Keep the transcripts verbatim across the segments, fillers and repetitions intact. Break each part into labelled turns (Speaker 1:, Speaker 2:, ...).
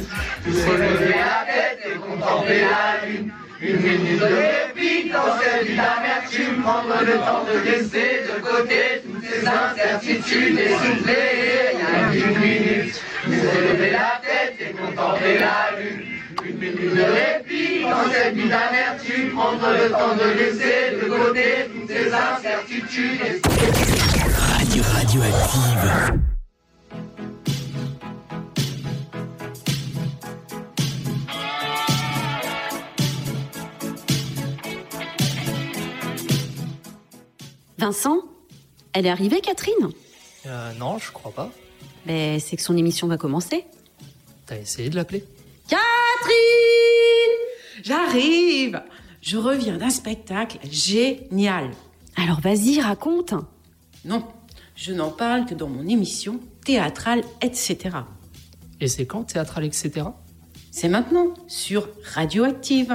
Speaker 1: minute, tous relever la tête et contempler la lune. Une minute de répit dans cette vie d'amertume, prendre le temps de laisser de côté toutes ces incertitudes et souffler. Rien qu'une minute, nous relever la tête et contempler la lune. Une minute de répit dans cette vie d'amertume, prendre le temps de laisser de côté toutes ces incertitudes et
Speaker 2: Radio Radioactive.
Speaker 3: Vincent, elle est arrivée, Catherine ?
Speaker 4: Euh, non, je crois pas.
Speaker 3: Mais c'est que son émission va commencer.
Speaker 4: T'as essayé de l'appeler ?
Speaker 5: Catherine ! J'arrive ! Je reviens d'un spectacle génial.
Speaker 3: Alors vas-y, raconte.
Speaker 5: Non, je n'en parle que dans mon émission théâtrale, et cetera.
Speaker 4: Et c'est quand, théâtrale, et cetera ?
Speaker 5: C'est maintenant, sur Radioactive.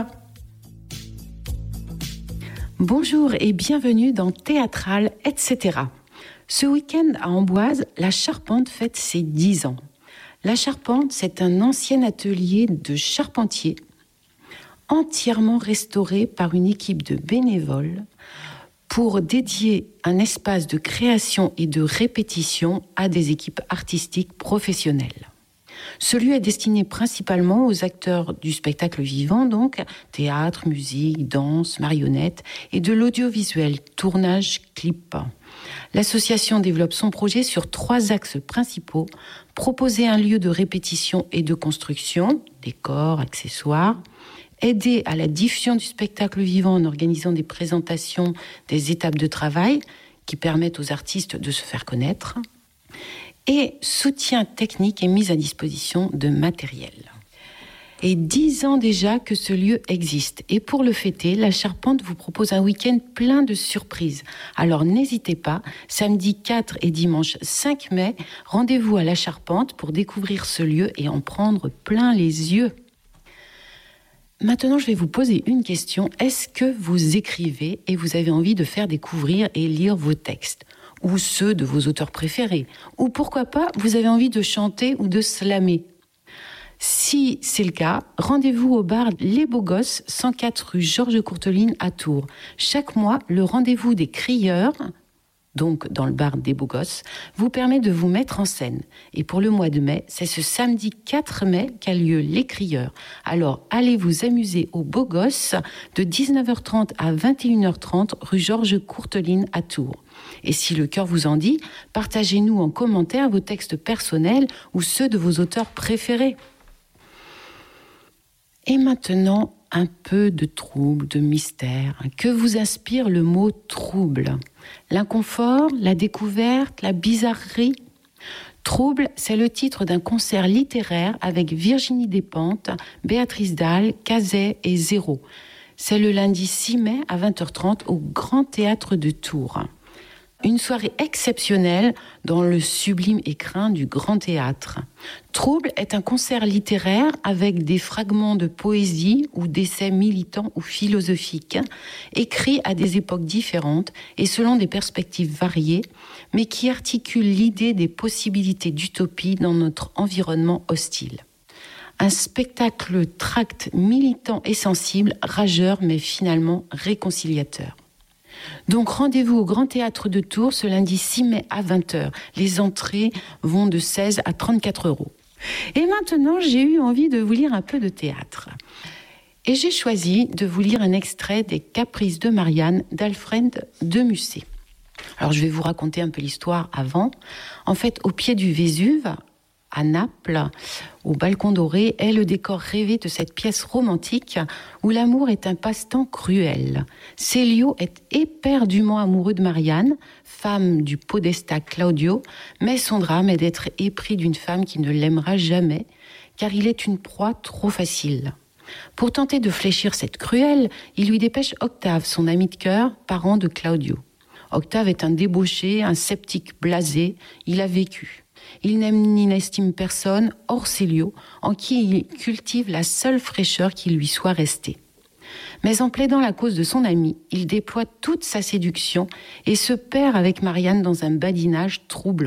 Speaker 6: Bonjour et bienvenue dans Théâtrale, et cetera. Ce week-end à Amboise, la Charpente fête ses dix ans. La Charpente, c'est un ancien atelier de charpentiers entièrement restauré par une équipe de bénévoles pour dédier un espace de création et de répétition à des équipes artistiques professionnelles. Ce lieu est destiné principalement aux acteurs du spectacle vivant, donc théâtre, musique, danse, marionnettes, et de l'audiovisuel, tournage, clip. L'association développe son projet sur trois axes principaux: proposer un lieu de répétition et de construction, décors, accessoires, aider à la diffusion du spectacle vivant en organisant des présentations des étapes de travail qui permettent aux artistes de se faire connaître, et soutien technique et mise à disposition de matériel. Et dix ans déjà que ce lieu existe. Et pour le fêter, la Charpente vous propose un week-end plein de surprises. Alors n'hésitez pas, samedi quatre et dimanche cinq mai, rendez-vous à la Charpente pour découvrir ce lieu et en prendre plein les yeux. Maintenant, je vais vous poser une question. Est-ce que vous écrivez et vous avez envie de faire découvrir et lire vos textes ? Ou ceux de vos auteurs préférés, ou pourquoi pas, vous avez envie de chanter ou de slammer. Si c'est le cas, rendez-vous au bar Les Beaux Gosses, cent quatre rue Georges Courteline à Tours. Chaque mois, le rendez-vous des crieurs, donc dans le bar des Beaux Gosses, vous permet de vous mettre en scène. Et pour le mois de mai, c'est ce samedi quatre mai qu'a lieu Les Crieurs. Alors, allez vous amuser aux Beaux Gosses de dix-neuf heures trente à vingt et une heures trente, rue Georges Courteline à Tours. Et si le cœur vous en dit, partagez-nous en commentaire vos textes personnels ou ceux de vos auteurs préférés. Et maintenant, un peu de trouble, de mystère. Que vous inspire le mot trouble ? L'inconfort, la découverte, la bizarrerie ? Trouble, c'est le titre d'un concert littéraire avec Virginie Despentes, Béatrice Dalle, Cazet et Zéro. C'est le lundi six mai à vingt heures trente au Grand Théâtre de Tours. Une soirée exceptionnelle dans le sublime écrin du Grand Théâtre. Trouble est un concert littéraire avec des fragments de poésie ou d'essais militants ou philosophiques, écrits à des époques différentes et selon des perspectives variées, mais qui articulent l'idée des possibilités d'utopie dans notre environnement hostile. Un spectacle tract militant et sensible, rageur mais finalement réconciliateur. Donc rendez-vous au Grand Théâtre de Tours ce lundi six mai à vingt heures. Les entrées vont de seize à trente-quatre euros. Et maintenant, j'ai eu envie de vous lire un peu de théâtre. Et j'ai choisi de vous lire un extrait des Caprices de Marianne d'Alfred de Musset. Alors je vais vous raconter un peu l'histoire avant. En fait, au pied du Vésuve, à Naples, au Balcon Doré, est le décor rêvé de cette pièce romantique où l'amour est un passe-temps cruel. Célio est éperdument amoureux de Marianne, femme du podestat Claudio, mais son drame est d'être épris d'une femme qui ne l'aimera jamais, car il est une proie trop facile. Pour tenter de fléchir cette cruelle, il lui dépêche Octave, son ami de cœur, parent de Claudio. Octave est un débauché, un sceptique blasé, il a vécu. Il n'aime ni n'estime personne, hors Célio, en qui il cultive la seule fraîcheur qui lui soit restée. Mais en plaidant la cause de son ami, il déploie toute sa séduction et se perd avec Marianne dans un badinage troublant.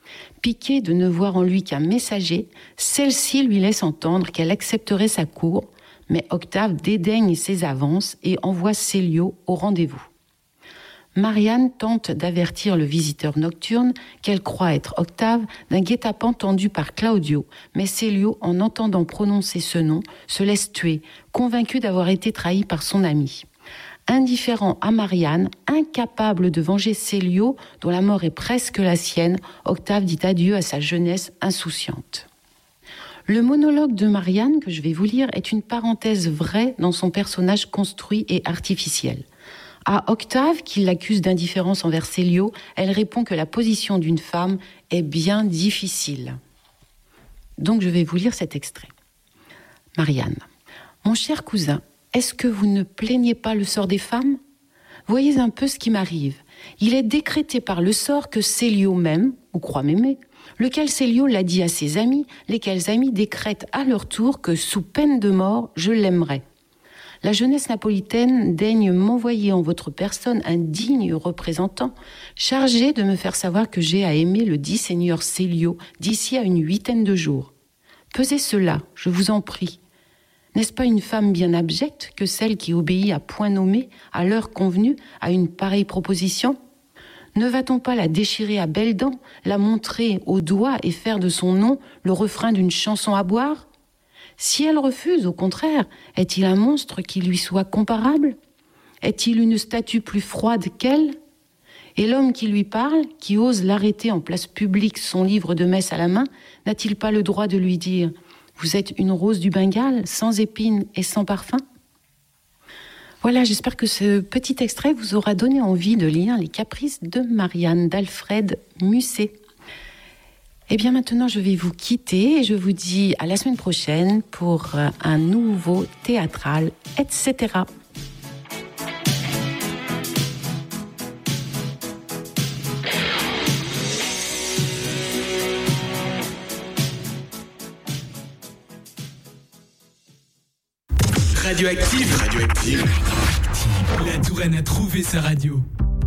Speaker 6: Piquée de ne voir en lui qu'un messager, celle-ci lui laisse entendre qu'elle accepterait sa cour, mais Octave dédaigne ses avances et envoie Célio au rendez-vous. Marianne tente d'avertir le visiteur nocturne qu'elle croit être Octave d'un guet-apens tendu par Claudio, mais Célio, en entendant prononcer ce nom, se laisse tuer, convaincu d'avoir été trahi par son ami. Indifférent à Marianne, incapable de venger Célio, dont la mort est presque la sienne, Octave dit adieu à sa jeunesse insouciante. Le monologue de Marianne, que je vais vous lire, est une parenthèse vraie dans son personnage construit et artificiel. À Octave, qui l'accuse d'indifférence envers Célio, elle répond que la position d'une femme est bien difficile. Donc je vais vous lire cet extrait. Marianne. Mon cher cousin, est-ce que vous ne plaignez pas le sort des femmes ? Voyez un peu ce qui m'arrive. Il est décrété par le sort que Célio m'aime, ou croit m'aimer, lequel Célio l'a dit à ses amis, lesquels amis décrètent à leur tour que, sous peine de mort, je l'aimerai. La jeunesse napolitaine daigne m'envoyer en votre personne un digne représentant, chargé de me faire savoir que j'ai à aimer le dit seigneur Célio d'ici à une huitaine de jours. Pesez cela, je vous en prie. N'est-ce pas une femme bien abjecte que celle qui obéit à point nommé, à l'heure convenue, à une pareille proposition ? Ne va-t-on pas la déchirer à belles dents, la montrer au doigt et faire de son nom le refrain d'une chanson à boire ? Si elle refuse, au contraire, est-il un monstre qui lui soit comparable ? Est-il une statue plus froide qu'elle ? Et l'homme qui lui parle, qui ose l'arrêter en place publique, son livre de messe à la main, n'a-t-il pas le droit de lui dire « Vous êtes une rose du Bengale, sans épines et sans parfum ?» Voilà, j'espère que ce petit extrait vous aura donné envie de lire Les Caprices de Marianne d'Alfred Musset. Et bien maintenant, je vais vous quitter et je vous dis à la semaine prochaine pour un nouveau théâtral, et cetera.
Speaker 2: Radioactive, radioactive. La Touraine a trouvé sa radio.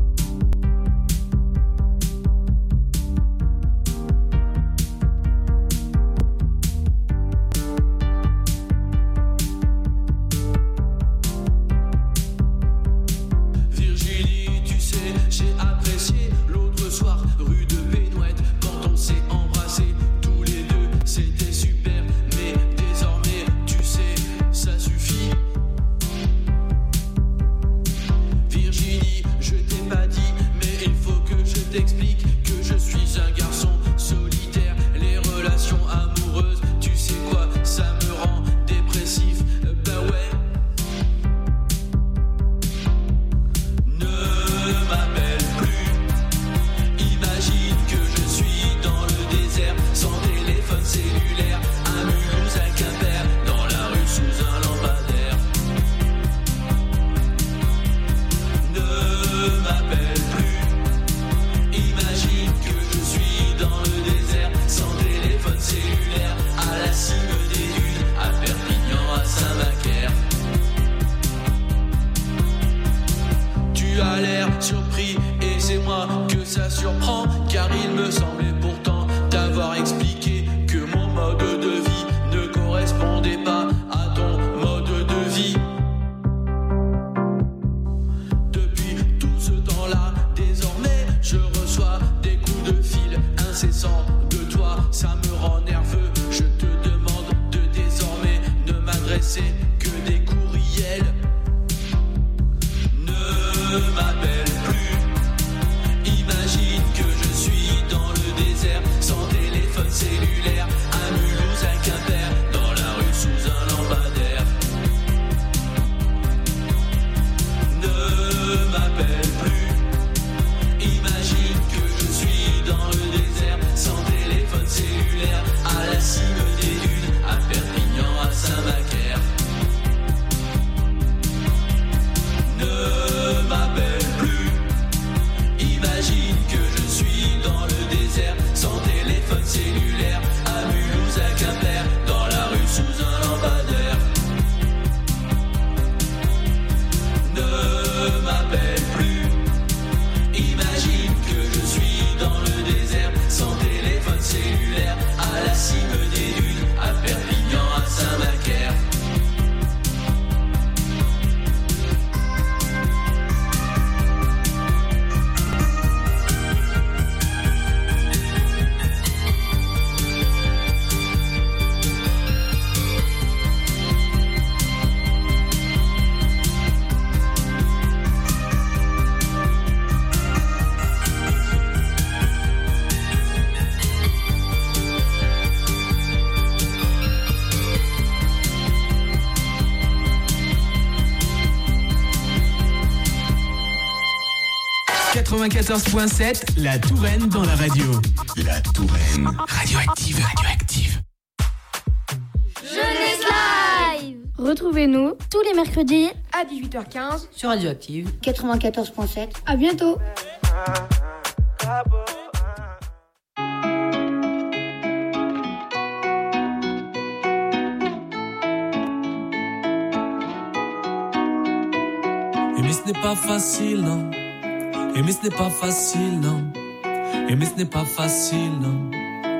Speaker 7: Virginie, tu sais, j'ai apprécié l'autre soir, rue de Bénouette, quand on s'est embrassé tous les deux, c'était super, mais désormais, tu sais, ça suffit. Virginie, je t'ai
Speaker 2: quatre-vingt-quatorze virgule sept, la Touraine dans la radio.
Speaker 8: La Touraine.
Speaker 2: Radioactive, radioactive.
Speaker 9: Jeunesse Live. Retrouvez-nous tous les mercredis
Speaker 10: à dix-huit heures quinze
Speaker 5: sur Radioactive
Speaker 9: quatre-vingt-quatorze virgule sept. À bientôt.
Speaker 7: Aimer ce n'est pas facile, non. Aimer ce n'est pas facile, non. Aimer ce n'est pas facile, non.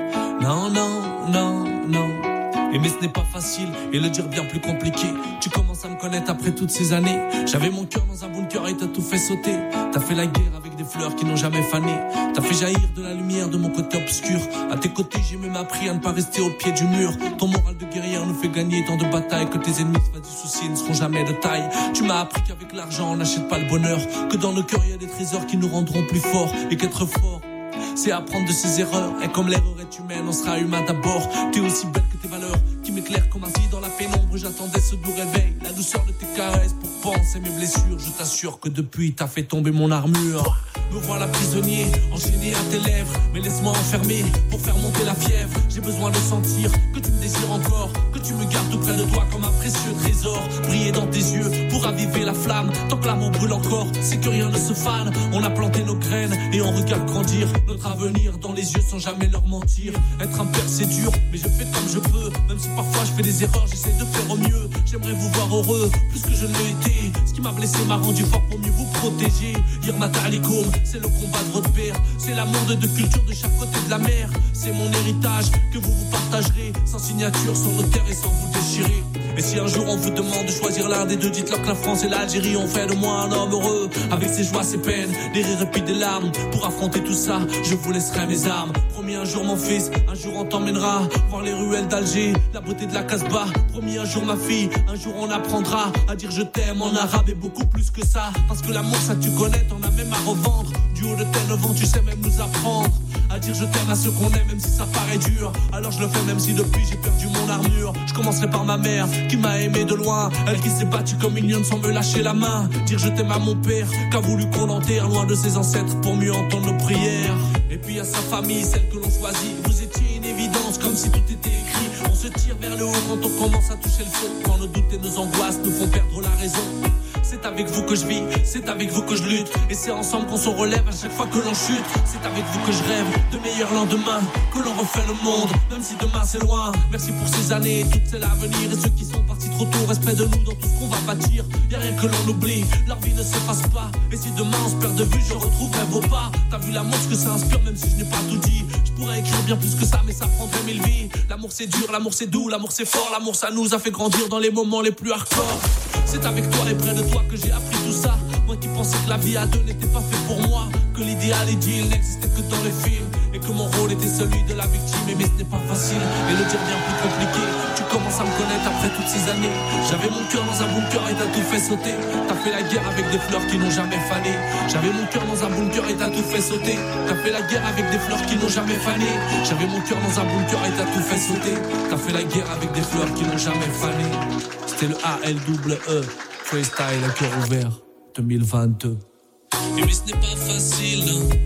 Speaker 7: Non, non, non, non. Aimer ce n'est pas facile et le dire bien plus compliqué. Tu commences à me connaître après toutes ces années. J'avais mon cœur dans un bunker et t'as tout fait sauter. T'as fait la guerre avec des fleurs qui n'ont jamais fané. T'as fait jaillir de la lumière de mon côté obscur. À tes côtés j'ai même appris à ne pas rester au pied du mur. Ton moral de guerrière nous fait gagner tant de batailles que tes ennemis se fassent du souci et ne seront jamais de taille. Tu m'as appris qu'avec l'argent on n'achète pas le bonheur. Que dans nos cœurs il y a des trésors qui nous rendront plus forts. Et qu'être fort c'est apprendre de ses erreurs. Et comme l'erreur est humaine, on sera humain d'abord. T'es aussi belle que tes valeurs qui m'éclairent comme un dans la pénombre. J'attendais ce doux réveil, la douceur de tes caresses pour penser mes blessures. Je t'assure que depuis t'as fait tomber mon armure. Me voilà prisonnier, enchaîné à tes lèvres. Mais laisse-moi enfermer pour faire monter la fièvre. J'ai besoin de sentir que tu me désires encore, que tu me gardes tout près de toi comme un précieux trésor. Briller dans tes yeux pour raviver la flamme. Tant que l'amour brûle encore, c'est que rien ne se fane. On a planté nos graines et on regarde grandir notre avenir dans les yeux sans jamais leur mentir. Être un père c'est dur, mais je fais comme je peux. Même si parfois je fais des erreurs, j'essaie de faire au mieux. J'aimerais vous voir heureux, plus que je ne l'ai été. Ce qui m'a blessé m'a rendu fort pour mieux vous protéger. Hier matin à l'école, c'est le combat de votre père. C'est l'amour de deux cultures de chaque côté de la mer. C'est mon héritage que vous vous partagerez. Sans signature, sans notaire et sans vous déchirer. Et si un jour on vous demande de choisir l'un des deux, dites-leur que la France et l'Algérie ont fait de moi un homme heureux. Avec ses joies, ses peines, des rires et puis des larmes. Pour affronter tout ça, je vous laisserai mes armes. Promis un jour mon fils, un jour on t'emmènera voir les ruelles d'Alger, la beauté de la Casbah. Promis un jour ma fille, un jour on apprendra à dire je t'aime en arabe et beaucoup plus que ça. Parce que l'amour ça tu connais, t'en as même à revendre. Du haut de tes neuf ans tu sais même nous apprendre à dire je t'aime à ceux qu'on aime même si ça paraît dur. Alors je le fais même si depuis j'ai perdu mon armure. Je commencerai par ma mère qui m'a aimé de loin. Elle qui s'est battue comme une lionne sans me lâcher la main. Dire je t'aime à mon père qu'a voulu qu'on enterre loin de ses ancêtres pour mieux entendre nos prières. Et puis à sa famille, celle que l'on choisit. Vous étiez une évidence comme si tout était écrit. On se tire vers le haut quand on commence à toucher le fond. Quand nos doutes et nos angoisses nous font perdre la raison. C'est avec vous que je vis, c'est avec vous que je lutte. Et c'est ensemble qu'on se relève à chaque fois que l'on chute. C'est avec vous que je rêve de meilleurs lendemains, que l'on refait le monde, même si demain c'est loin. Merci pour ces années, toutes celles à venir. Et ceux qui sont partis trop tôt, respect de nous dans tout ce qu'on va bâtir. Y'a rien que l'on oublie, leur vie ne s'efface pas. Et si demain on se perd de vue, je retrouverai vos pas. T'as vu l'amour, ce que ça inspire, même si je n'ai pas tout dit. Je pourrais écrire bien plus que ça, mais ça prendrait mille vies. L'amour c'est dur, l'amour c'est doux, l'amour c'est fort. L'amour ça nous a fait grandir dans les moments les plus hardcore. C'est avec toi et près de toi que j'ai appris tout ça. Moi qui pensais que la vie à deux n'était pas fait pour moi, que l'idéal idylle n'existait que dans les films, et que mon rôle était celui de la victime. Mais ce n'est pas facile, et le dire bien plus compliqué. Tu commences à me connaître après toutes ces années. J'avais mon cœur dans un bunker et t'as tout fait sauter. T'as fait la guerre avec des fleurs qui n'ont jamais fané. J'avais mon cœur dans un bunker et t'as tout fait sauter. T'as fait la guerre avec des fleurs qui n'ont jamais fané. J'avais mon cœur dans un bunker et t'as tout fait sauter. T'as fait la guerre avec des fleurs qui n'ont jamais fané. C'était le A L E E, freestyle à cœur ouvert, deux mille vingt-deux. Aimer ce n'est pas facile,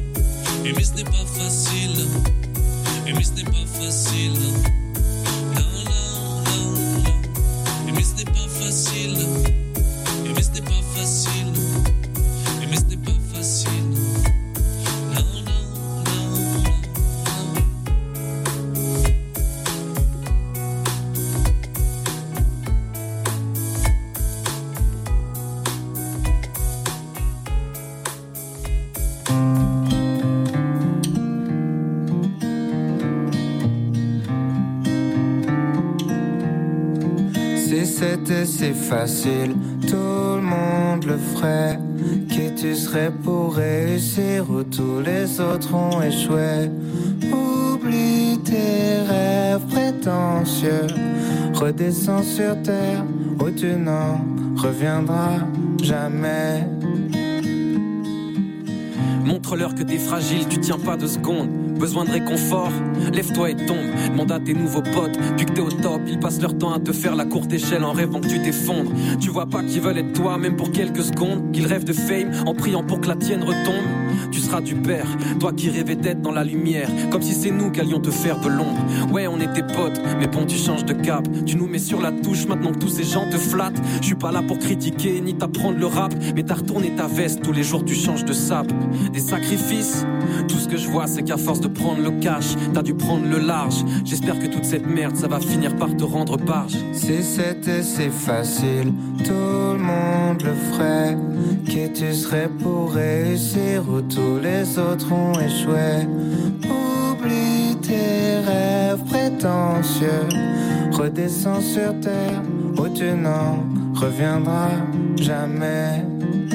Speaker 7: aimer ce n'est pas facile, aimer ce n'est pas facile, non, non, non, non. Aimer ce n'est pas facile, aimer ce n'est pas facile, aimer ce n'est pas facile, non, non, non, non.
Speaker 11: C'était si facile, tout le monde le ferait. Qui tu serais pour réussir où tous les autres ont échoué? Oublie tes rêves prétentieux, redescends sur terre où tu n'en reviendras jamais.
Speaker 12: Montre-leur que t'es fragile, tu tiens pas deux secondes. Besoin de réconfort, lève-toi et tombe. Demande à tes nouveaux potes, puis que t'es au top. Ils passent leur temps à te faire la courte échelle en rêvant que tu t'effondres. Tu vois pas qu'ils veulent être toi, même pour quelques secondes. Qu'ils rêvent de fame, en priant pour que la tienne retombe. tu seras du père. Toi qui rêvais d'être dans la lumière, comme si c'est nous qui allions te faire de l'ombre. Ouais, on était potes, mais bon, tu changes de cap. Tu nous mets sur la touche maintenant que tous ces gens te flattent. Je suis pas là pour critiquer ni t'apprendre le rap, mais t'as retourné ta veste, tous les jours tu changes de sap. Des sacrifices, tout ce que je vois c'est qu'à force de prendre le cash, t'as dû prendre le large. J'espère que toute cette merde ça va finir par te rendre barge.
Speaker 11: Si c'était si facile, tout le monde le ferait. Qui tu serais pour réussir où tous les autres ont échoué? Oublie tes rêves prétentieux, redescends sur terre où tu n'en reviendras jamais.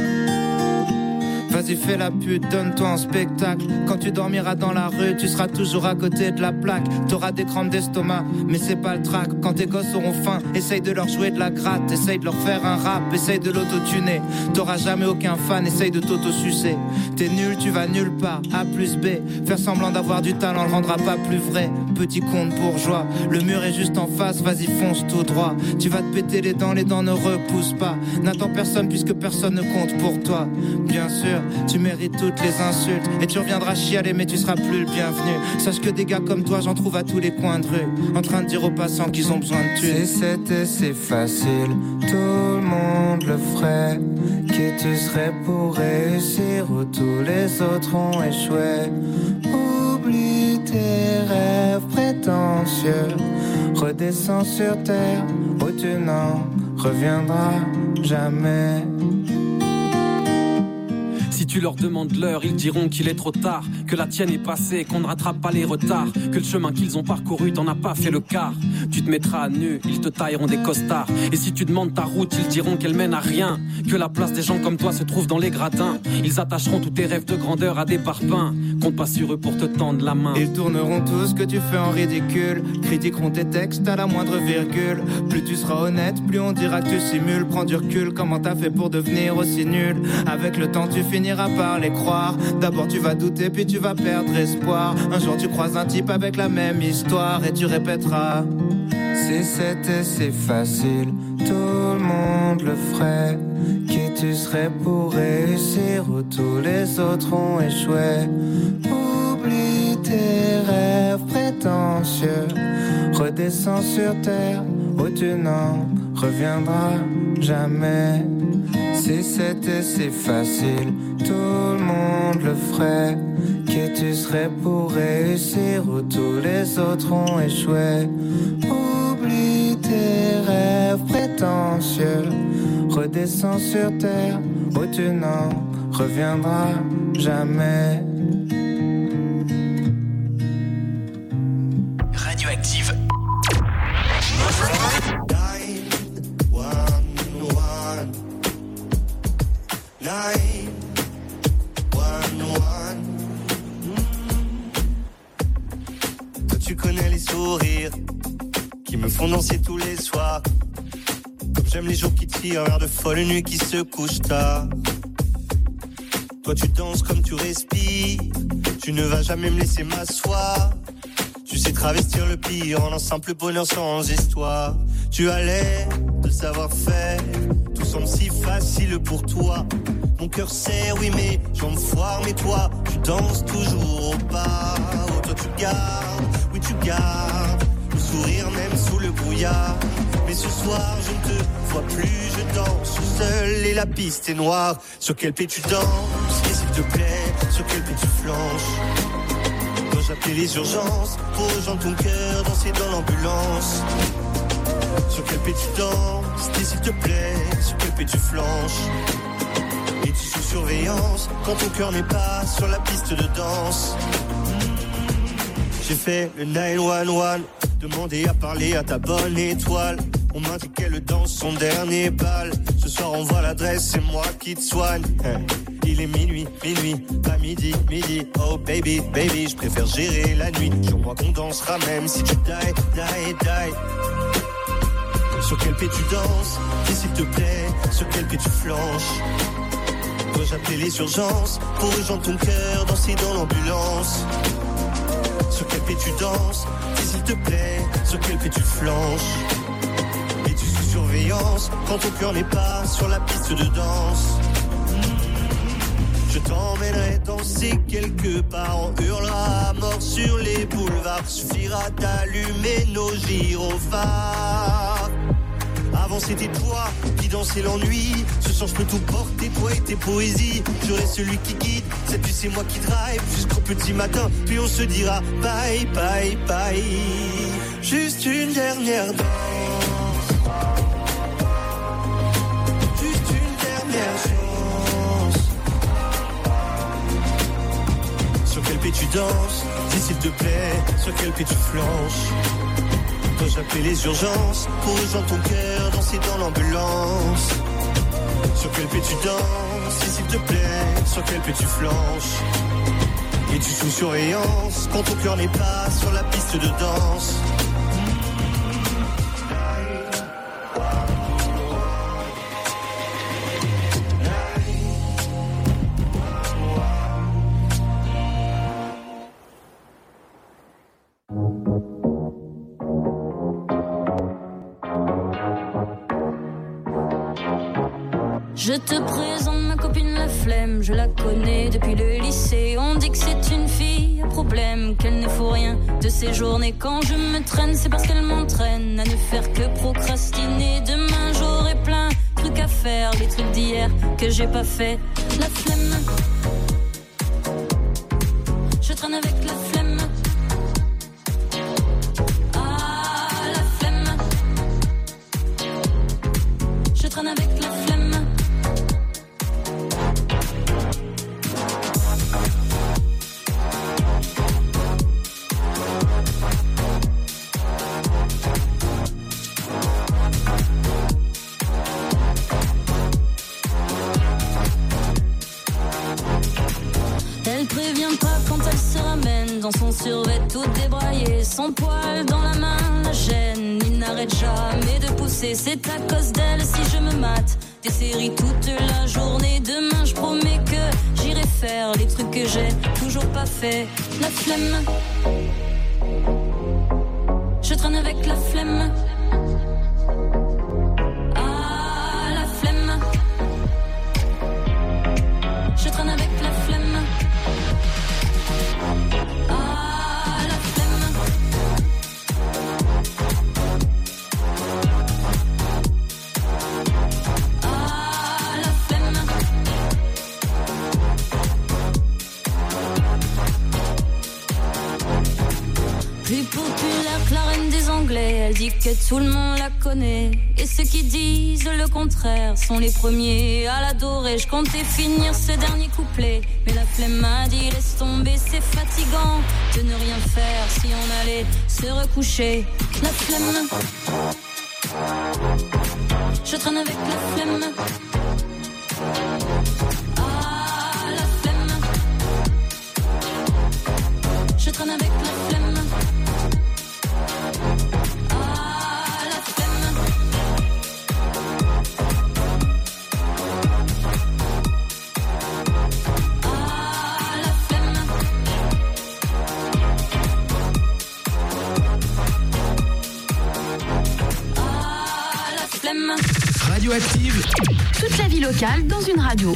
Speaker 11: Vas-y fais la pute, donne-toi un spectacle. Quand tu dormiras dans la rue, tu seras toujours à côté de la plaque. T'auras des crampes d'estomac, mais c'est pas le trac. Quand tes gosses auront faim, essaye de leur jouer de la gratte. Essaye de leur faire un rap, essaye de l'auto-tuner. T'auras jamais aucun fan, essaye de t'auto-sucer. T'es nul, tu vas nulle part, A plus B. Faire semblant d'avoir du talent le rendra pas plus vrai. Petit conte bourgeois, le mur est juste en face, vas-y fonce tout droit. Tu vas te péter les dents, les dents ne repoussent pas. N'attends personne puisque personne ne compte pour toi. Bien sûr, tu mérites toutes les insultes et tu reviendras chialer mais tu seras plus le bienvenu. Sache que des gars comme toi j'en trouve à tous les coins de rue, en train de dire aux passants qu'ils ont besoin de tuer. Si c'était si facile, tout le monde le ferait. Qui tu serais pour réussir où tous les autres ont échoué? Oublie tes rêves prétentieux, redescends sur terre où tu n'en reviendras jamais.
Speaker 12: Si tu leur demandes l'heure, ils diront qu'il est trop tard, que la tienne est passée, qu'on ne rattrape pas les retards, que le chemin qu'ils ont parcouru, t'en as pas fait le quart. Tu te mettras à nu, ils te tailleront des costards. Et si tu demandes ta route, ils diront qu'elle mène à rien, que la place des gens comme toi se trouve dans les gradins. Ils attacheront tous tes rêves de grandeur à des parpaings. Compte pas sur eux pour te tendre la main.
Speaker 11: Ils tourneront tout ce que tu fais en ridicule, critiqueront tes textes à la moindre virgule. Plus tu seras honnête, plus on dira que tu simules. Prends du recul, comment t'as fait pour devenir aussi nul? Avec le temps tu finiras par les croire. D'abord tu vas douter puis tu vas perdre espoir. Un jour tu croises un type avec la même histoire et tu répéteras: si c'était si facile, tout le monde le ferait. Qui tu serais pour réussir où tous les autres ont échoué? Oublie tes rêves prétentieux, redescends sur terre où tu n'en reviendras jamais. Si c'était si facile, tout le monde le ferait. Qui tu serais pour réussir où tous les autres ont échoué? Oublie tes rêves prétentieux, redescends sur terre où tu n'en reviendras jamais.
Speaker 2: Radioactive.
Speaker 8: Toi tu connais les sourires qui me font danser tous les soirs. Comme j'aime les jours qui tirent vers de folles nuits qui se couchent tard. Toi tu danses comme tu respires, tu ne vas jamais me laisser m'asseoir. Tu sais travestir le pire en un simple bonheur sans histoire. Tu as l'air de savoir faire, tout semble si facile pour toi. Mon cœur sait, oui mais j'en me foire, mais toi tu danses toujours au pas. Oh toi tu gardes, oui tu gardes le sourire même sous le brouillard. Mais ce soir je ne te vois plus, je danse seul et la piste est noire. Sur quel pied tu danses, et s'il te plaît, sur quel pied tu flanches? Quand j'appelais les urgences, pour rejoindre ton cœur, danser dans l'ambulance. Sur quel pied tu danses, et s'il te plaît, sur quel pied tu flanches? Et tu sous surveillance, quand ton cœur n'est pas sur la piste de danse. J'ai fait le neuf un un, demandé à parler à ta bonne étoile. On m'a dit qu'elle danse son dernier bal. Ce soir on voit l'adresse, c'est moi qui te soigne. Il est minuit, minuit, pas midi, midi. Oh baby, baby, je préfère gérer la nuit. Jure-moi qu'on dansera même si tu die, die, die. Sur quel pied tu danses, et s'il te plaît, sur quel pied tu flanches? Dois-je appeler les urgences pour rejoindre ton cœur, danser dans l'ambulance? Sur quel pied tu danses, et s'il te plaît, sur quel pied tu flanches? Et tu sous surveillance quand ton cœur n'est pas sur la piste de danse. Je t'emmènerai danser quelque part. On hurlera à mort sur les boulevards. Suffira d'allumer nos gyrophares. Avant c'était toi qui dansais l'ennui. Ce soir je peux tout porter, toi et tes poésies. Je reste celui qui guide, cette nuit c'est moi qui drive jusqu'au petit matin, puis on se dira bye bye bye. Juste une dernière danse, juste une dernière chance. Sur quel pied tu danses, dis s'il te plaît, sur quel pied tu flanches. Dois-je appeler les urgences pour rejoindre ton cœur, danser dans l'ambulance? Sur quel pied tu danses, s'il te plaît, sur quel pied tu flanches? Es-tu sous surveillance quand ton cœur n'est pas sur la piste de danse?
Speaker 10: Je te présente ma copine la flemme, je la connais depuis le lycée. On dit que c'est une fille à problème, qu'elle ne faut rien de ses journées. Quand je me traîne, c'est parce qu'elle m'entraîne à ne faire que procrastiner. Demain j'aurai plein de trucs à faire, les trucs d'hier que j'ai pas fait. La flemme, je traîne avec la flemme. Ah, la flemme, je traîne avec la flemme. Dans son survêt tout débraillé, son poil dans la main la gêne. Il n'arrête jamais de pousser, c'est à cause d'elle si je me mate des séries toute la journée. Demain je promets que j'irai faire les trucs que j'ai toujours pas fait. La flemme, je traîne avec la flemme. Ah, la flemme, je traîne avec la flemme. Elle dit que tout le monde la connaît. Et ceux qui disent le contraire sont les premiers à l'adorer. Je comptais finir ce dernier couplet, mais la flemme m'a dit laisse tomber, c'est fatigant de ne rien faire si on allait se recoucher. La flemme, je traîne avec la flemme. Ah, la flemme, je traîne avec la flemme.
Speaker 2: Radioactive.
Speaker 3: Toute la vie locale dans une radio.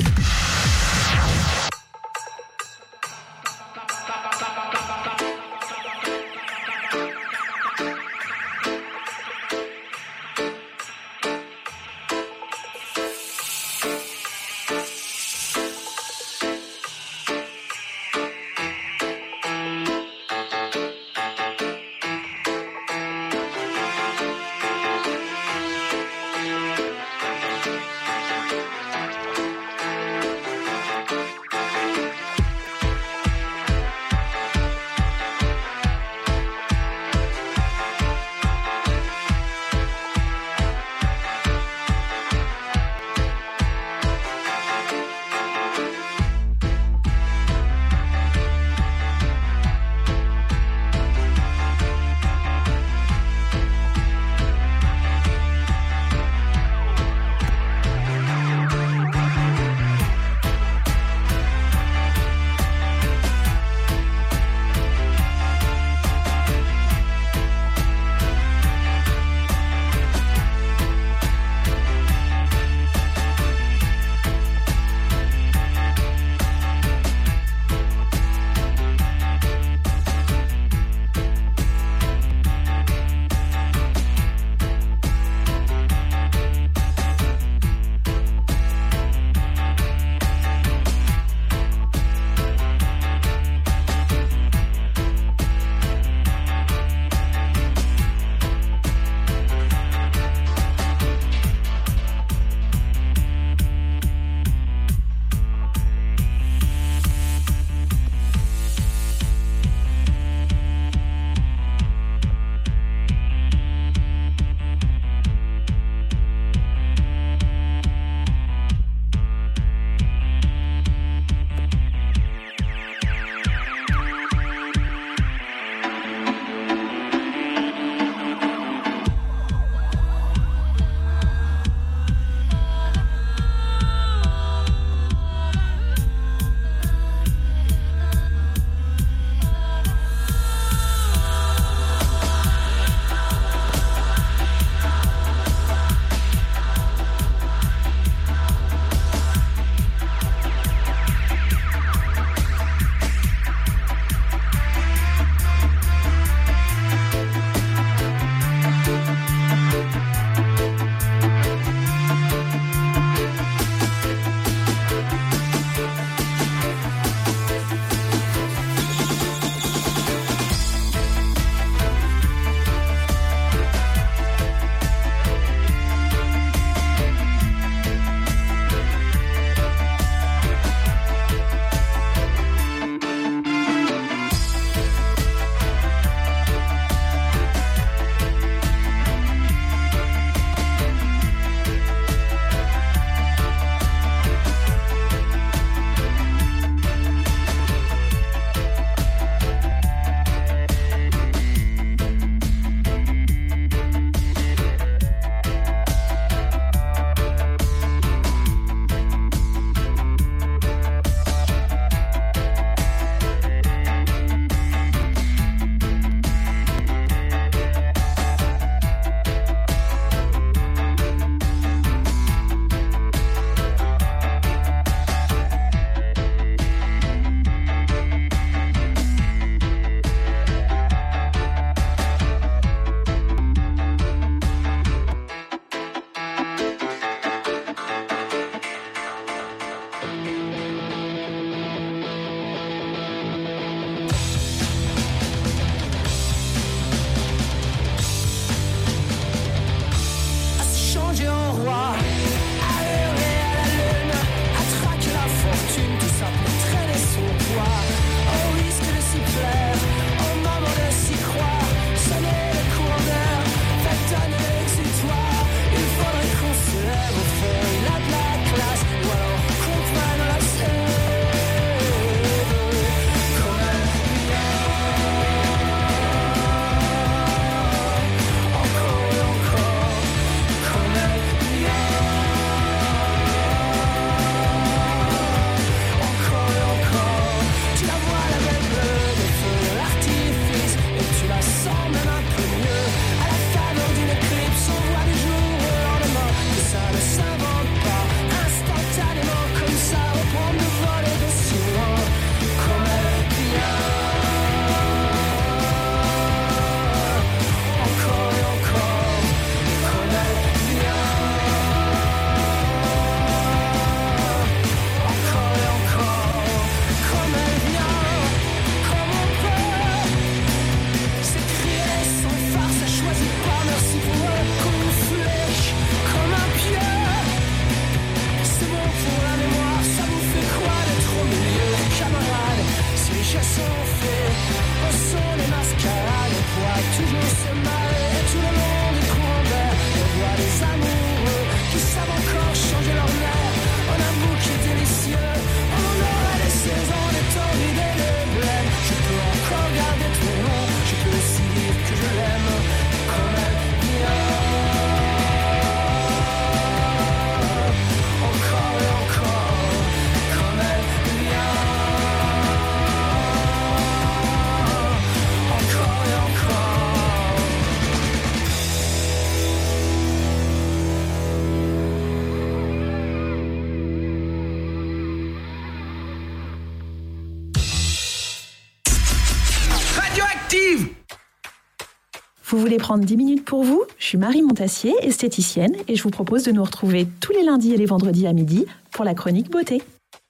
Speaker 13: Vous voulez prendre dix minutes pour vous ? Je suis Marie Montassier, esthéticienne, et je vous propose de nous retrouver tous les lundis et les vendredis à midi pour la chronique beauté.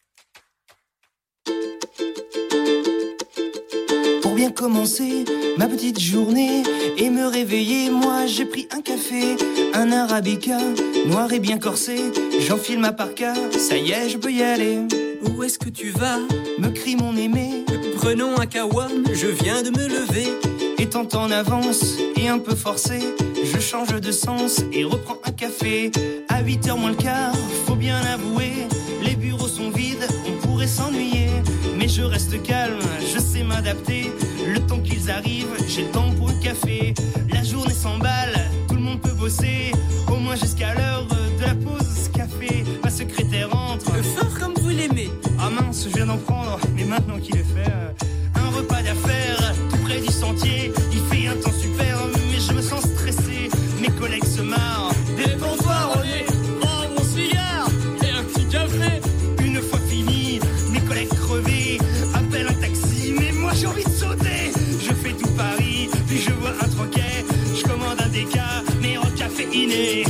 Speaker 14: Pour bien commencer ma petite journée et me réveiller, moi j'ai pris un café, un arabica, noir et bien corsé. J'enfile ma parka, ça y est, je peux y aller.
Speaker 15: Où est-ce que tu vas ?
Speaker 14: Me crie mon aimé.
Speaker 15: Prenons un kawa, je viens de me lever.
Speaker 14: Étant en avance et un peu forcé, je change de sens et reprends un café. À huit heures moins le quart, faut bien avouer, les bureaux sont vides, on pourrait s'ennuyer. Mais je reste calme, je sais m'adapter. Le temps qu'ils arrivent, j'ai le temps pour un café. La journée s'emballe, tout le monde peut bosser, au moins jusqu'à l'heure de la pause café. Ma secrétaire entre,
Speaker 15: fort comme vous l'aimez.
Speaker 14: Ah mince, je viens d'en prendre, mais maintenant qu'il est fait, un repas d'affaires, tout près du sentier. Il fait un temps super, mais je me sens stressé. Mes collègues se marrent.
Speaker 15: Des bonsoirs, on est, prends mon cigare et un petit café.
Speaker 14: Une fois fini, mes collègues crevés appellent un taxi, mais moi j'ai envie de sauter. Je fais tout Paris, puis je vois un troquet. Je commande un déca, mais en caféiné.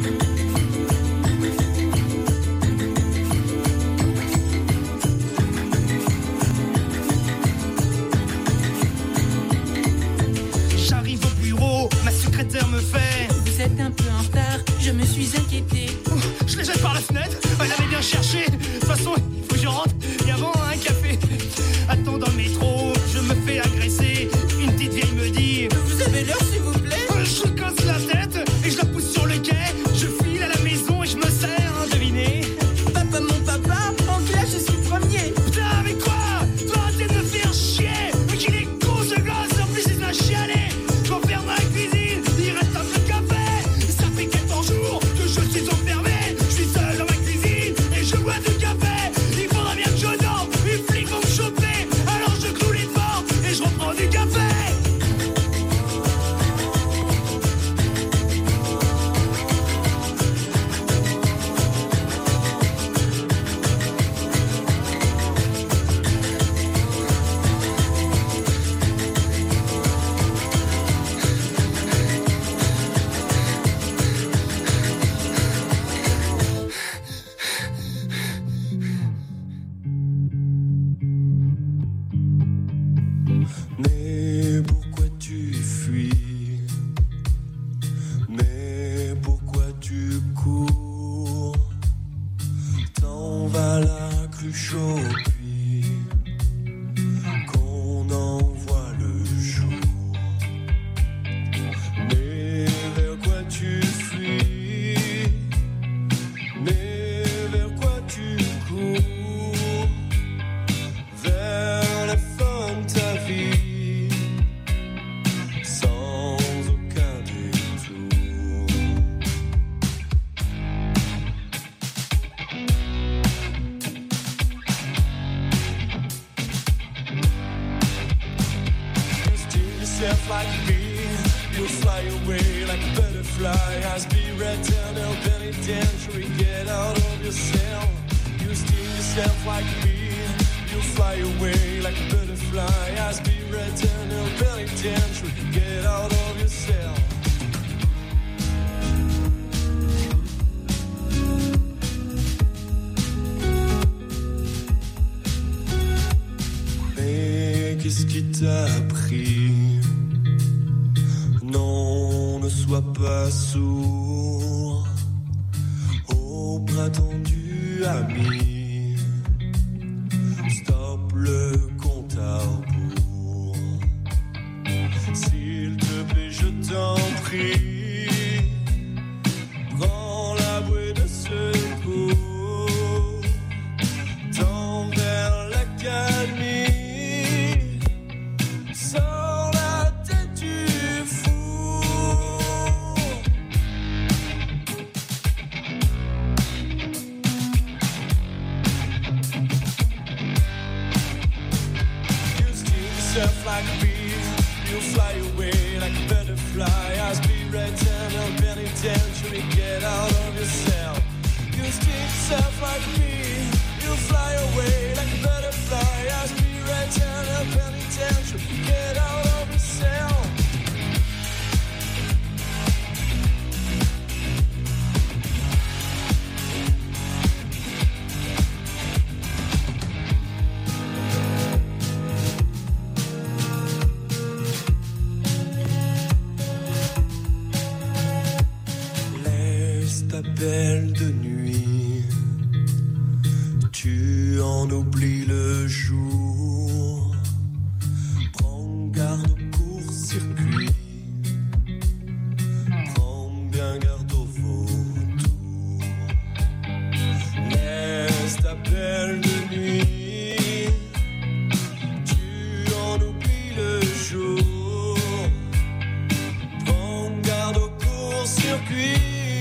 Speaker 14: J'arrive au bureau, ma secrétaire me fait:
Speaker 5: vous êtes un peu en retard, je me suis inquiété.
Speaker 14: Oh, je les jette par la fenêtre, elle avait bien cherché. De toute façon, il faut que je rentre, et avant un café. Attends dans le métro, je me fais agresser. Une petite vieille me dit:
Speaker 15: vous avez l'heure s'il vous plaît?
Speaker 14: Je lui casse la tête et je la pousse sur le quai. Je file à la maison et je me sers, hein, devinez.
Speaker 15: Papa, mon papa, en classe je suis premier.
Speaker 14: Putain, mais quoi? Toi, arrêtez de me faire chier. Mais qu'il est con ce gosse, en plus il m'a chialé. Je m'enferme dans la cuisine, il reste un peu de café. Ça fait quatorze jours que je suis enfermé. Je suis seul dans ma cuisine et je bois du café. Il faudra bien que je dorme, une flic va me choper. Alors je cloue les portes et je reprends du café.
Speaker 16: Mais pourquoi tu fuis? Mais pourquoi tu cours? T'en vas la cruche au puits, qu'on en voit le jour. Mais vers quoi tu fuis? Mais vers quoi tu cours? Vers la fin de ta vie, sans aucun détour. Steal yourself like a bee, you'll fly away like a butterfly. As be eternal penitentiary, get out of yourself. You steal yourself like a bee, you'll fly away like a butterfly. As be eternal penitentiary, get out of yourself. Mais qu'est-ce qui t'a pris? Non, ne sois pas sourd au bras tendu, ami. Stop le compte à rebours. S'il te plaît, je t'en prie, prends la bouée de secours. Tends vers l'académie. Sors la tête du four. You steal yourself like a bee, you fly away like a butterfly. As be eternal penitentiary, get out of yourself. You steal yourself like a bee, you fly away like a butterfly. As be eternal penitentiary, get out of yourself. ta belle de nuit, tu en oublies le jour. Prends garde au court-circuit, prends bien garde au vautour. Laisse ta belle de nuit, tu en oublies le jour. Prends garde au court-circuit.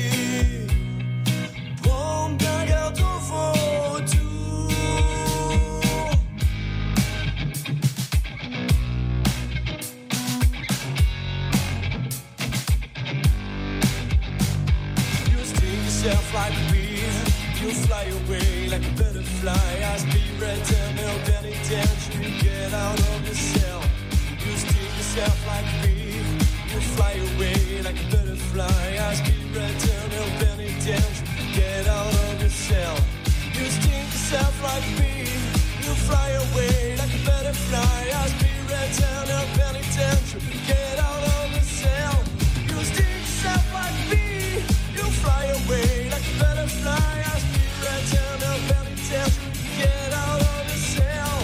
Speaker 16: Like a bee, you fly away like a butterfly. I speed red tunnel, penitentiary, get out of your cell. You sting yourself like a bee, you fly away like a butterfly. I speed red tunnel, penitentiary, get out of your cell. You sting yourself like a bee, you fly away like a butterfly. I speed red tunnel, penitentiary, get out of your cell. You sting yourself like a bee, you fly away like a butterfly. I speed red tunnel, penitentiary, get out of the cell.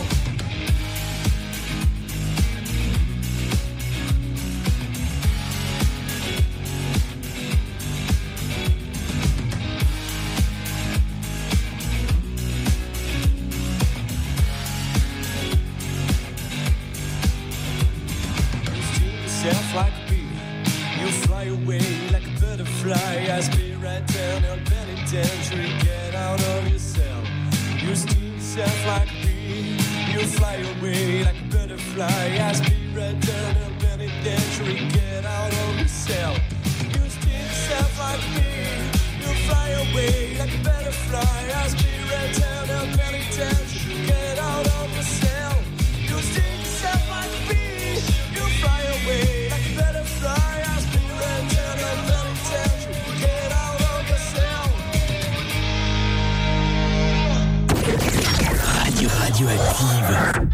Speaker 16: You sting yourself like a bee, you fly away like a butterfly. I speed red tunnel, penitentiary, get out of your cell. You sting yourself like a bee, you fly away like a butterfly. I speed red tunnel, penitentiary, get out of your cell. You sting yourself like a bee, you fly away like a butterfly. I speed red tunnel, penitentiary, get out of your cell. You sting yourself like a bee, you fly away like a butterfly. I speed red tunnel, penitentiary, get out of your cell.
Speaker 2: Radio Radioactive.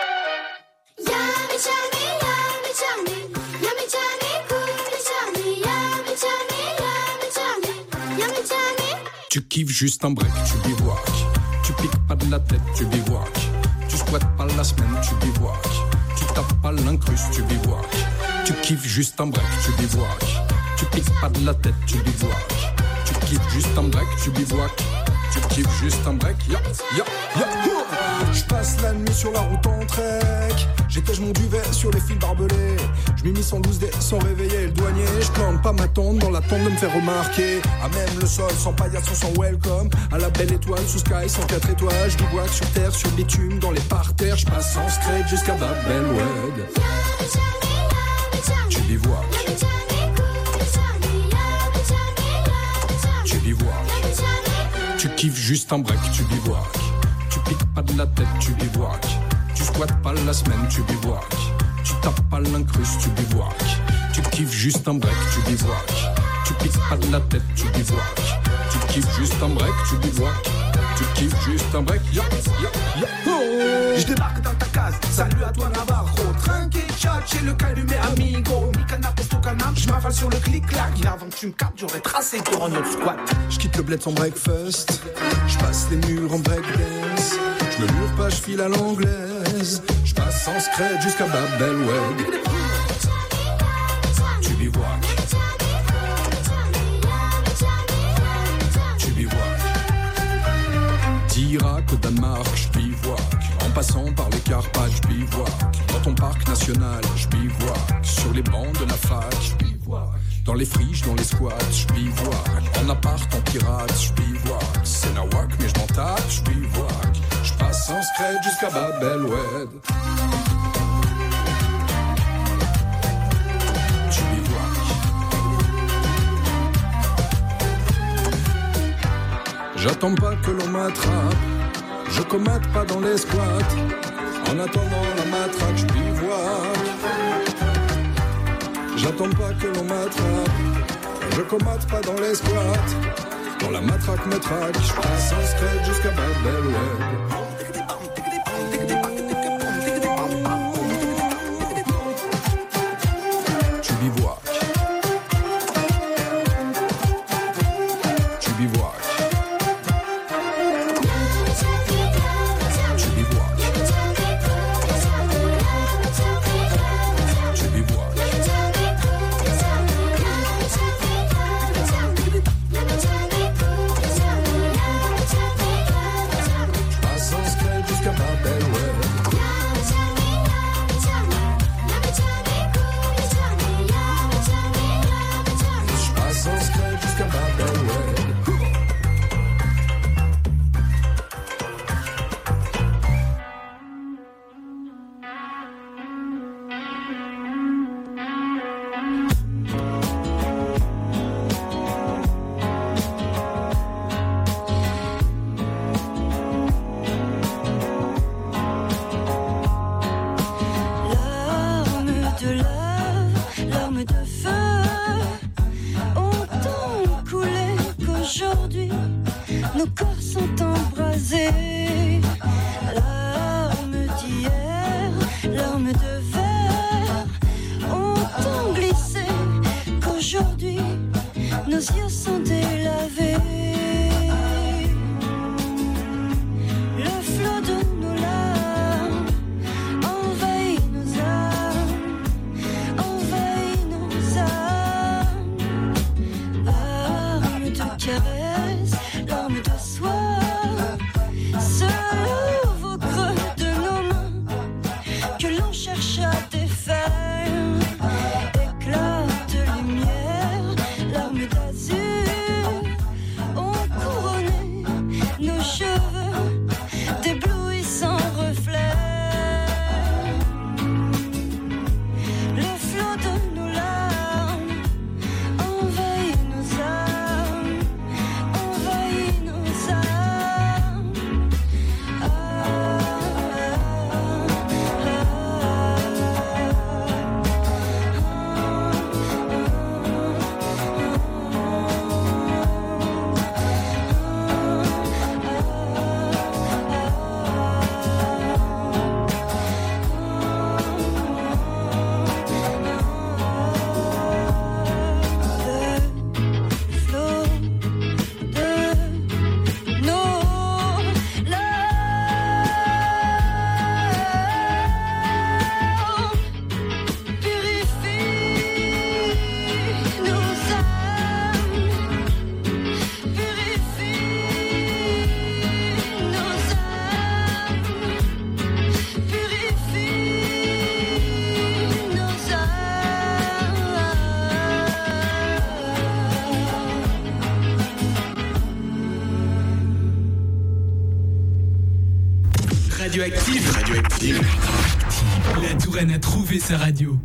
Speaker 17: Tu kiffes juste un break, tu bivouac. Tu piques pas de la tête, tu bivouac. Tu squattes pas la semaine, tu bivouac. Tu tapes pas l'incruste, tu bivouac. Tu kiffes juste un break, tu bivouac. Tu piques pas de la tête, tu bivouac. Tu kiffes juste un break, tu bivouac. Tu kiffes juste un break, ya, ya, ya. Je passe la nuit sur la route en trek. J'étège mon duvet sur les fils barbelés. Je m'y mis cent douze dés sans réveiller le douanier. Je plante pas ma tente dans l'attente de me faire remarquer. À même le sol, sans paillasson, sans welcome. À la belle étoile, sous sky, sans quatre étoiles. Je bivouac sur terre, sur bitume, dans les parterres. Je passe en scred jusqu'à Babelwed. Tu bivouac. Tu bivouac. Tu kiffes juste un break, tu bivouac. Tu piques pas de la tête, tu bivouac. Tu squattes pas la semaine, tu bivouac. Tu tapes pas l'incruste, tu bivouac. Tu kiffes juste un break, tu bivouac. Tu piques pas de la tête, tu bivouac. Tu kiffes juste un break, tu bivouac. Tu kiffes juste un break, ya, ya, ya. Oh. Je débarque dans ta case, salut à toi Navarro. Tranquille chat, j'ai le calumet amigo. Mi canap, posto canap, je m'avale sur le clic-clac. Et avant que tu me captes, j'aurais tracé pour un autre squat. Je quitte le bled sans breakfast. Je passe les murs en breakdance. Je me mure pas, je file à l'anglaise. Je passe en scred jusqu'à Babelwed. Tu bivouac. Tu bivouac. d'Irak au Danemark, je bivouac. En passant par les Carpates, je bivouac. Dans ton parc national, je bivouac. Sur les bancs de la fac, je bivouac. Dans les friches, dans les squats, je bivouac. En appart, en pirate, je bivouac. C'est nawak, mais je m'en tape, je bivouac. Je passe en scred jusqu'à Babelwed. Tu bivouac. J'attends pas que l'on m'attrape. Je commate pas dans les squats. En attendant la matraque, je bivouac. J'attends pas que l'on m'attrape. Je commate pas dans les squats. Quand la matraque me traque, je passe en scred jusqu'à Babelwed. Tu bivouac. bivouaques. Tu bivouaques. Tu bivouaques. Je passe en scred jusqu'à Babel, ouais. Sans scred jusqu'à Babel, ouais.
Speaker 18: Larmes de lave, larmes de feu, autant coulé qu'aujourd'hui nos corps sont embrasés. Larmes d'hier, larmes de verre, autant glissé qu'aujourd'hui nos yeux sont délavés. Le flot de nos larmes envahit nos âmes, envahit nos âmes. Larmes de caresses, larmes de soie, se lève au creux de nos mains que l'on cherche à défaire. Éclat de lumière, larmes d'azur ont couronné nos cheveux d'éblouissants reflets. Le flot de nos larmes envahit nos âmes, envahit nos âmes. Ah, le flot de nos larmes purifie nos âmes, purifie nos âmes, purifie nos
Speaker 2: Radioactive. Radioactive. La Touraine a trouvé sa radio.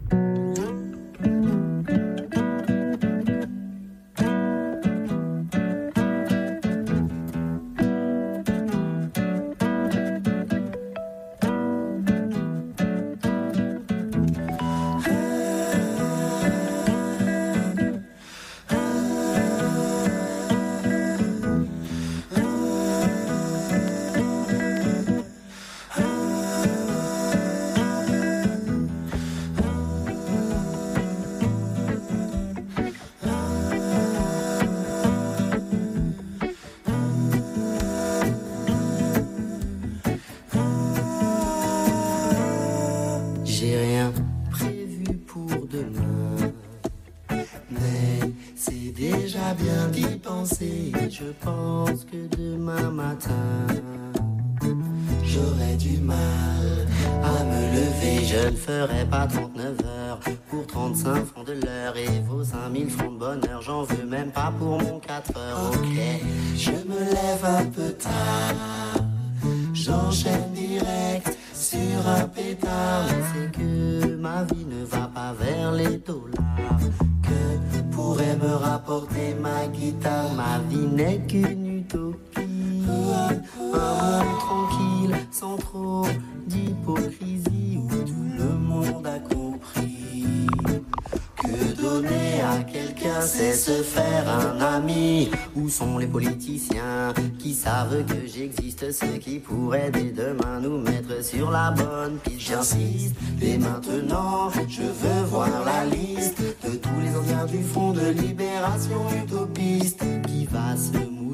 Speaker 19: J'ai rien prévu pour demain, mais c'est déjà bien d'y penser. Je pense que demain matin, j'aurai du mal à me lever. Je ne ferai pas trente-neuf heures pour trente-cinq francs de l'heure. Et vos cinq mille francs de bonheur, j'en veux même pas pour mon quatre heures. Ok, je me lève un peu tard, j'enchaîne direct sur un pétard. Mais c'est que ma vie ne va pas vers les dollars que pourrait me rapporter ma guitare. Ma vie n'est qu'une utopie, un monde tranquille sans trop d'hypocrisie, où tout le monde a compris que donner à quelqu'un c'est se faire un ami. Où sont les politiciens qui savent que j'existe, ceux qui pourraient dès demain nous mettre sur la bonne piste? J'insiste, dès maintenant je veux voir la liste de tous les anciens du front de libération utopiste qui va se mourir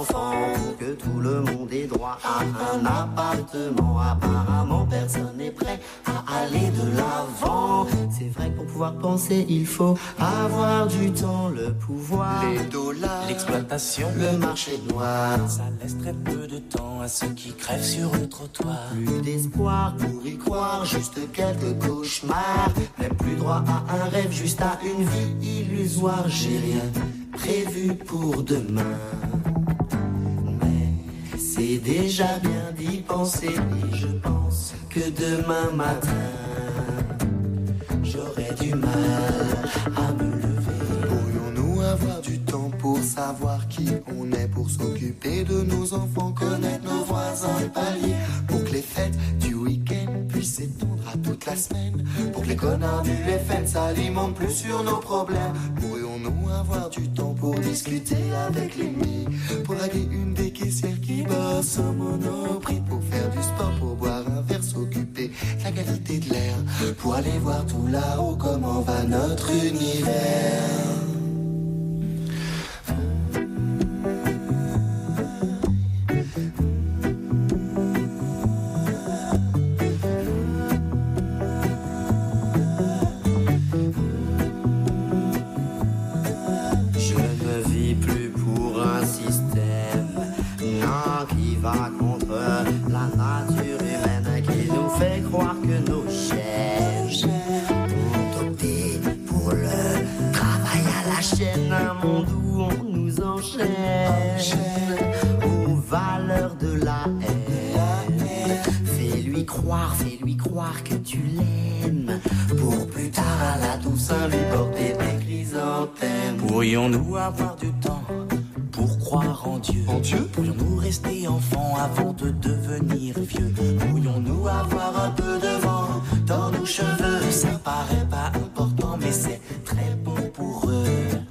Speaker 19: enfants pour que tout le monde ait droit à un appartement. Apparemment personne n'est prêt à aller de l'avant. C'est vrai que pour pouvoir penser il faut avoir du temps, le pouvoir,
Speaker 14: les dollars,
Speaker 19: l'exploitation, le marché noir.
Speaker 14: Ça laisse très peu de temps à ceux qui crèvent sur le trottoir.
Speaker 19: Plus d'espoir pour y croire, juste quelques cauchemars. Même plus droit à un rêve, juste à une vie illusoire. J'ai rien prévu pour demain, mais c'est déjà bien d'y penser. Et je pense que demain matin j'aurai du mal à me lever.
Speaker 11: Pourrions-nous avoir du temps pour savoir qui on est, pour s'occuper de nos enfants, connaître nos voisins et paliers, pour que les fêtes du week-end puissent s'étendre à toute la semaine, pour que les connards du F N s'alimentent plus sur nos problèmes. Pourrions-nous avoir du temps pour discuter avec l'ennemi, pour draguer une des caissières qui bosse au Monoprix, pour faire du sport, pour boire un verre, s'occuper de la qualité de l'air, pour aller voir tout là-haut comment va notre univers.
Speaker 19: Fais-lui croire que tu l'aimes, pour plus tard à la Toussaint lui porter des chrysanthèmes.
Speaker 14: Pourrions-nous avoir du temps pour croire en Dieu?
Speaker 11: En Dieu?
Speaker 14: Pourrions-nous rester enfants avant de devenir vieux? Pourrions-nous avoir un peu de vent dans nos cheveux? Ça paraît pas important mais c'est très bon pour eux.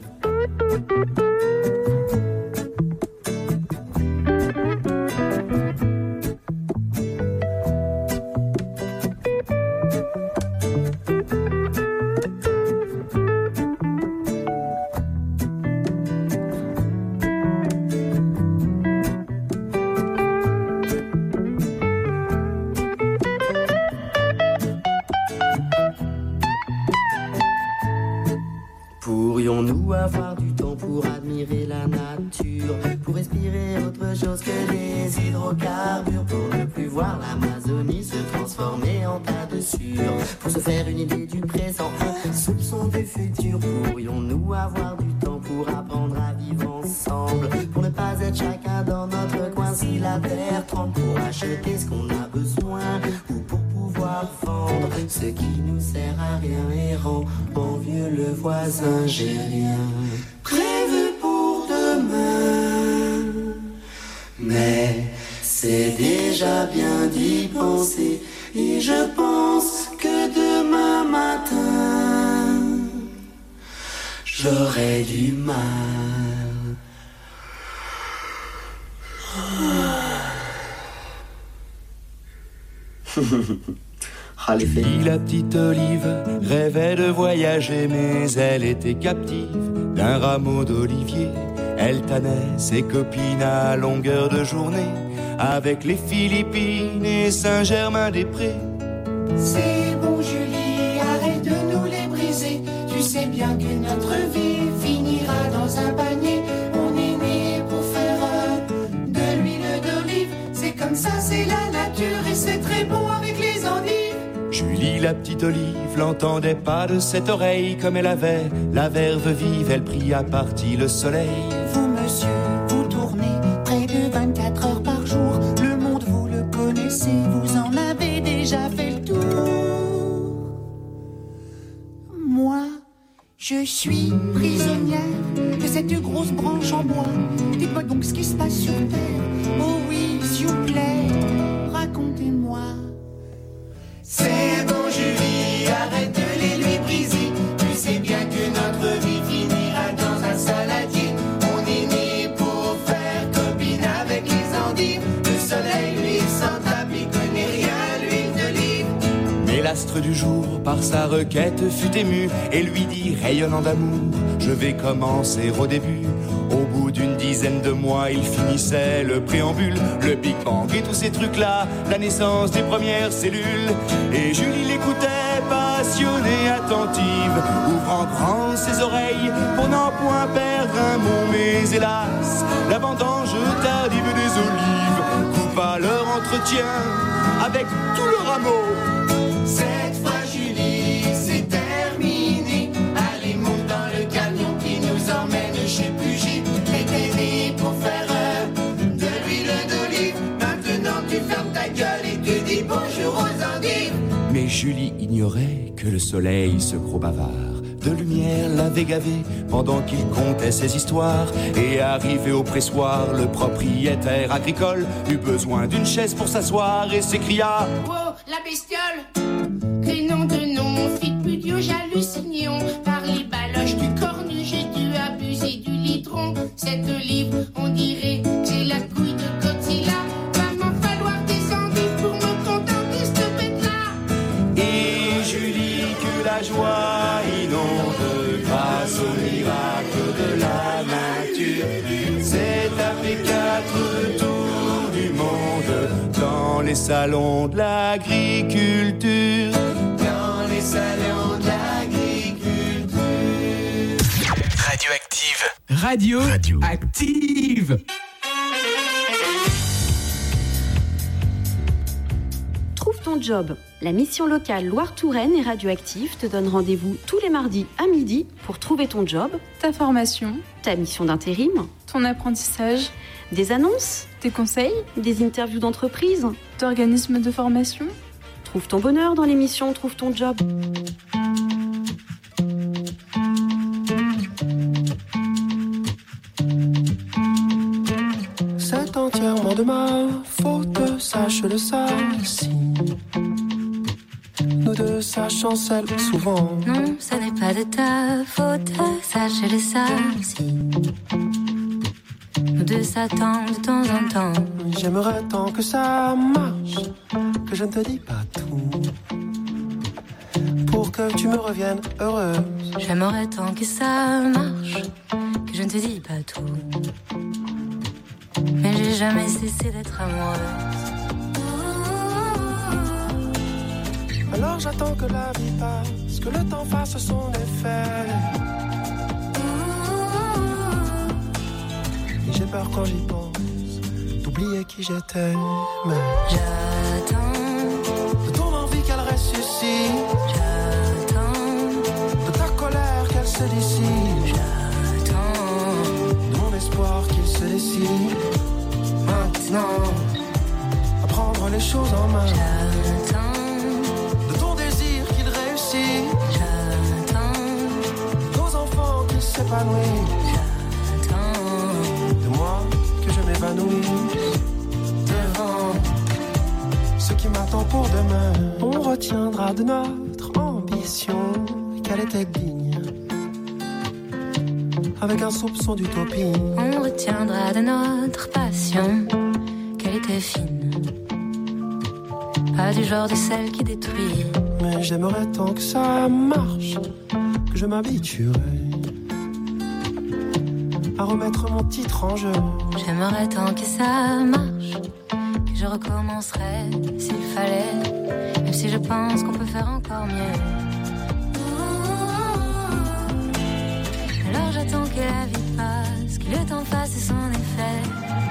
Speaker 19: Pourrions-nous avoir du temps pour admirer la nature, pour respirer autre chose que des hydrocarbures, pour ne plus voir l'Amazonie se transformer en tas de sueur, pour se faire une idée du présent, un soupçon du futur? Pourrions-nous avoir du temps pour apprendre à vivre ensemble, pour ne pas être chacun dans notre coin si la terre tremble, pour acheter ce qu'on a besoin ou pour pouvoir vendre ce qui nous sert à rien et rend envieux le voisin? J'ai rien prévu pour demain, mais c'est déjà bien d'y penser. Et je pense que demain matin j'aurai du mal.
Speaker 20: Julie, la petite Olive, rêvait de voyager, mais elle était captive d'un rameau d'olivier. Elle tannait ses copines à longueur de journée, avec les Philippines et Saint-Germain-des-Prés.
Speaker 21: C'est bon Julie, arrête de nous les briser. Tu sais bien que notre vie finira dans un panier. On est né pour faire de l'huile d'olive. C'est comme ça, c'est la nature et c'est très bon avec les endives.
Speaker 20: Julie, la petite Olive, l'entendait pas de cette oreille. Comme elle avait la verve vive, elle prit à partie le soleil.
Speaker 21: Vous monsieur, vous tournez près de vingt-quatre heures par jour. Le monde vous le connaissez, vous en avez déjà fait le tour. Moi, je suis prisonnière de cette grosse branche en bois. Dites-moi donc ce qui se passe sur terre. Oh oui, s'il vous plaît, racontez-moi. C'est bon Julie, arrête de les lui briser. Tu sais bien que notre vie finira dans un saladier. On est né pour faire copine avec les endives. Le soleil lui sans tapis connaît rien, l'huile d'olive.
Speaker 20: Mais l'astre du jour, par sa requête, fut ému et lui dit, rayonnant d'amour, je vais commencer au début. Au bout d'une dizaine de mois, il finissait le préambule, le Big Bang et tous ces trucs-là, la naissance des premières cellules. Et Julie l'écoutait, passionnée, attentive, ouvrant grand ses oreilles pour n'en point perdre un mot. Mais hélas, la vendange tardive des olives coupa leur entretien avec tout le rameau.
Speaker 21: Cette fois Julie, c'est terminé. Allez, monte dans le camion qui nous emmène chez Pugy. T'étais né pour faire euh, de l'huile d'olive. Maintenant tu fermes ta gueule et tu dis bonjour aux endives.
Speaker 20: Mais Julie ignorait que le soleil, ce gros bavard de lumière, l'avait gavé pendant qu'il comptait ses histoires. Et arrivé au pressoir, le propriétaire agricole eut besoin d'une chaise pour s'asseoir et s'écria:
Speaker 21: oh, la bestiole! Que nom de nom, fit plus Dieu, j'hallucinion. Par les baloches du cornu, j'ai dû abuser du litron. Cette olive, on dirait que c'est la couille de Godzilla. Va m'en falloir des endives pour me contenter cette bête-là.
Speaker 20: Et Julie, que la joie inonde grâce au miracle de la nature, s'est tapé quatre tours du monde dans les salons de l'agriculture. Dans les salons de l'agriculture.
Speaker 2: Radioactive. Radio. Radio. Active.
Speaker 3: Trouve ton job. La mission locale Loire-Touraine et Radioactive te donne rendez-vous tous les mardis à midi pour trouver ton job,
Speaker 1: ta formation,
Speaker 3: ta mission d'intérim,
Speaker 1: ton apprentissage,
Speaker 3: des annonces,
Speaker 1: tes conseils,
Speaker 3: des interviews d'entreprise,
Speaker 1: d'organismes de formation.
Speaker 3: Trouve ton bonheur dans l'émission Trouve ton job.
Speaker 11: C'est entièrement de ma faute, sache-le ça. Si nous deux ça chancelle souvent.
Speaker 10: Non, ça n'est pas de ta faute, sache-le ça. Si nous deux ça tend de temps en temps.
Speaker 11: J'aimerais tant que ça marche, que je ne te dis pas tout, pour que tu me reviennes heureuse.
Speaker 10: J'aimerais tant que ça marche, que je ne te dis pas tout, mais j'ai jamais cessé d'être amoureuse.
Speaker 11: Alors j'attends que la vie passe, que le temps fasse son effet. Et j'ai peur quand j'y pense d'oublier qui j'étais. Mais
Speaker 10: j'attends
Speaker 11: de ton envie qu'elle ressuscite.
Speaker 10: J'attends
Speaker 11: de ta colère qu'elle se dissipe.
Speaker 10: J'attends
Speaker 11: de mon espoir qu'il se décide. Maintenant, à prendre les choses en main.
Speaker 10: J'attends
Speaker 11: J'attends nos enfants qui s'épanouissent.
Speaker 10: J'attends
Speaker 11: de moi que je m'évanouisse devant ce qui m'attend pour demain. On retiendra de notre ambition qu'elle était digne, avec un soupçon d'utopie.
Speaker 10: On retiendra de notre passion qu'elle était fine, pas du genre de celle qui détruit.
Speaker 11: Mais j'aimerais tant que ça marche, que je m'habituerais à remettre mon titre en jeu.
Speaker 10: J'aimerais tant que ça marche, que je recommencerais s'il fallait, même si je pense qu'on peut faire encore mieux. Alors j'attends que la vie passe, que le temps fasse son effet.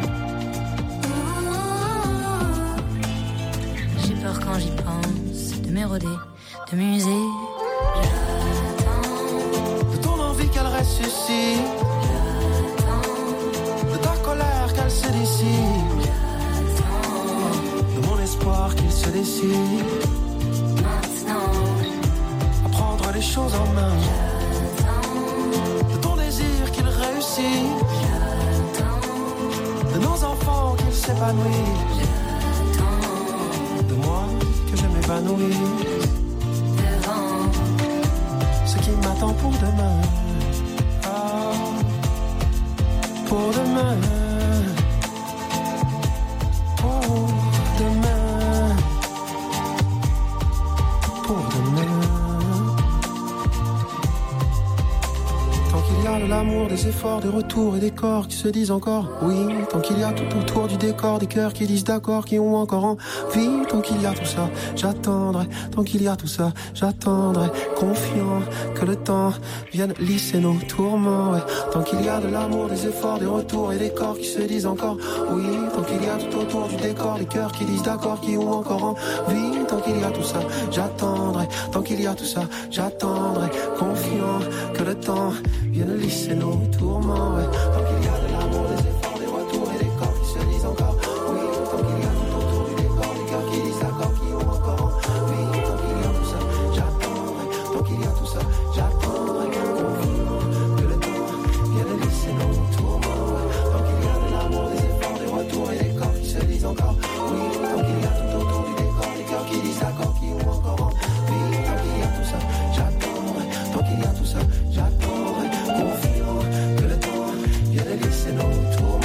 Speaker 10: J'ai peur quand j'y pense de m'éroder, de muser.
Speaker 11: J'attends de ton envie qu'elle ressuscite. J'attends de ta colère qu'elle se dissipe. J'attends de mon espoir qu'il se décide.
Speaker 10: Maintenant,
Speaker 11: à prendre les choses en main.
Speaker 10: J'attends
Speaker 11: de ton désir qu'il réussisse.
Speaker 10: J'attends
Speaker 11: de nos enfants qu'ils s'épanouissent. De moi que je m'épanouisse
Speaker 10: devant
Speaker 11: ce qui m'attend pour demain. Ah, pour demain. Pour demain. Pour demain. Tant qu'il y a de l'amour
Speaker 4: des efforts, des retours et des corps qui se disent encore oui. Tant qu'il y a tout autour du décor, des cœurs qui disent d'accord, qui ont encore envie. Tant qu'il y a tout ça, j'attendrai. Tant qu'il y a tout ça, j'attendrai. Confiant que le temps vienne lisser nos tourments, ouais. Tant qu'il y a de l'amour, des efforts, des retours et des corps qui se disent encore oui. Tant qu'il y a tout autour du décor, des cœurs qui disent d'accord, qui ont encore envie. Tant qu'il y a tout ça, j'attendrai. Tant qu'il y a tout ça, j'attendrai. Confiant que le temps vienne lisser nos tourments, ouais. Tant qu'il y a de l'amour, des efforts, des retours et des corps qui se disent encore oui. Tant qu'il y a tout autour du décor, des cœurs qui disent d'accord, qui ont encore envie. Tant qu'il y a tout ça, j'attendrai. Tant qu'il y a tout ça, j'attendrai. Confiant que le temps vienne lisser nos tourments, ouais. Tant qu'il y a de l'amour, des efforts, des retours et des corps qui se disent encore oui. Tant qu'il y a tout autour du décor, des cœurs qui disent d'accord, qui ont encore envie. Tant qu'il y a tout ça, j'attendrai. Tant qu'il y a tout ça, j'attendrai. Confiant que le temps vienne lisser nos tourments.